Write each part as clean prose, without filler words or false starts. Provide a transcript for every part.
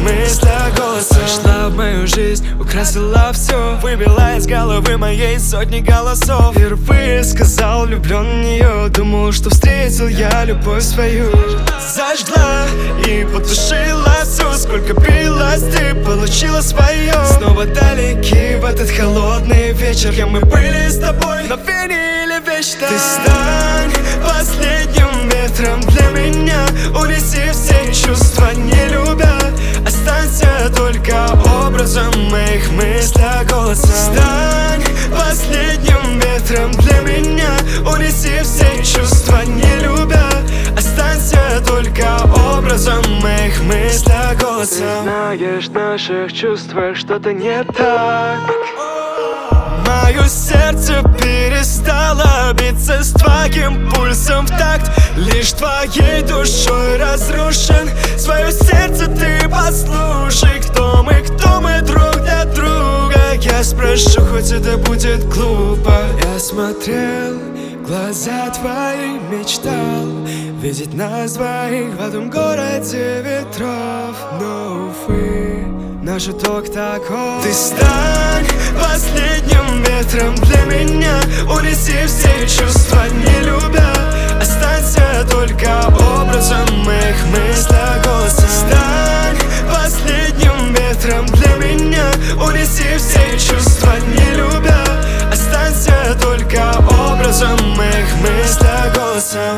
мыслях голосом. Пришла в мою жизнь, украсила все, выбила из головы моей сотни голосов. Впервые сказал, влюблен в нее, думал, что встретил я любовь свою. Зажгла и потушила все, сколько билась, ты получила свое. Снова далеки в этот холодный вечер, где мы были с тобой, но верили вечно. Ты стань последним ветром для меня, унеси все чувства, не любя. Останься только образом в моих мыслях голосом. Стань последним ветром для меня, унеси все чувства, не любя. Останься только образом в моих мыслях голосом. Ты знаешь, в наших чувствах что-то не так. Мое сердце перестало биться с твоим пульсом в такт. Лишь твоей душой разрушен. Свое сердце ты послушай. Кто мы друг для друга? Я спрошу, хоть это будет глупо. Я смотрел в глаза твои, мечтал видеть нас двоих в этом городе ветров. Но, увы, наш итог такой. Ты стань последним ветром для меня, унеси все чувства, не любя. Останься только образом в моих мыслях голосом. Стань последним ветром для меня, унеси все чувства, не любя. Останься только образом в моих мыслях голосом.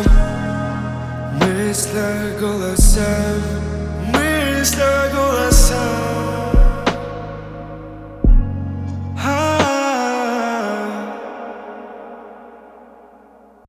Мыслях голосом, мыслях голосом.